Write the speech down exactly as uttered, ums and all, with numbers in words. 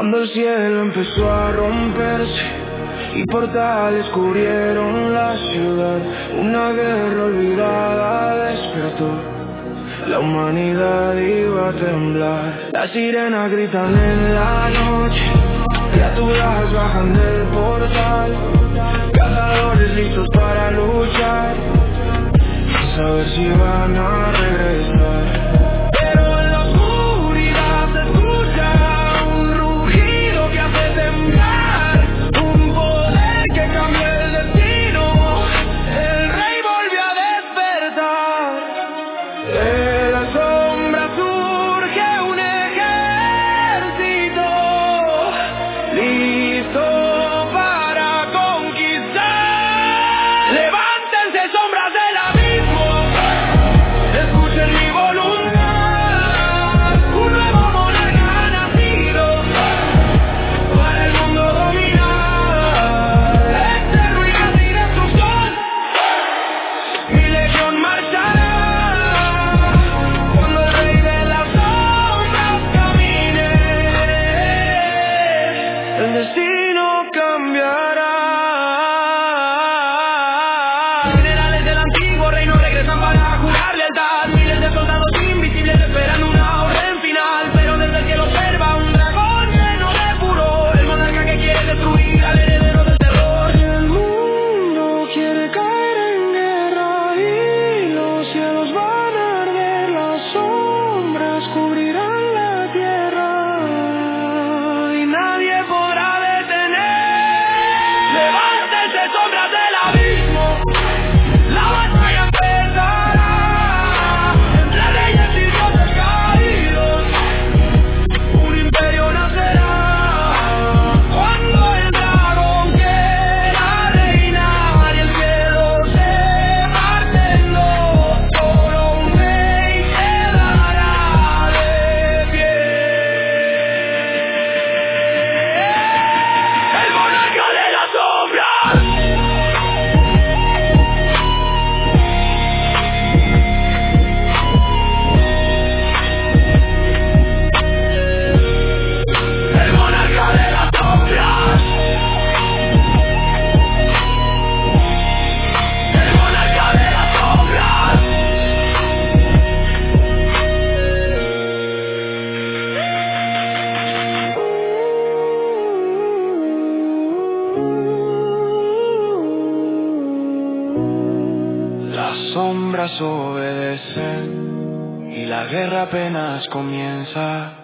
Cuando el cielo empezó a romperse y portales cubrieron la ciudad, una guerra olvidada despertó. La humanidad iba a temblar. Las sirenas gritan en la noche, criaturas bajan del portal, cazadores listos para luchar, sin saber si van a regresar. Pero en la oscuridad se escucha un rugido que hace temblar, un poder que cambia el destino. El rey volvió a despertar. De la sombra surge un ejército listo para conquistar. Levántense, sombras del abismo, escuchen mi voluntad. Un nuevo monarca ha nacido para el mundo dominar. Eterno y casi destrucción, mi legión marchará cuando el rey de las sombras camine. El destino cambiará. Generales del antiguo reino regresan para jurar lealtad. Miles de soldados invisibles esperan una orden final, pero desde el cielo observa un dragón lleno de furor, el monarca que quiere destruir al heredero del terror. El mundo quiere caer en guerra y los cielos van a arder, las sombras cubrirán la tierra y nadie podrá detener. Levántense, sombras del abismo, la batalla empezará entre reyes y dioses caídos. Un imperio nacerá cuando el dragón quiera reinar y el cielo se parte en dos. Solo un rey quedará de pie. El monarca de las sombras. El monarca de las sombras. El monarca de las sombras. Las sombras obedecen y la guerra apenas comienza.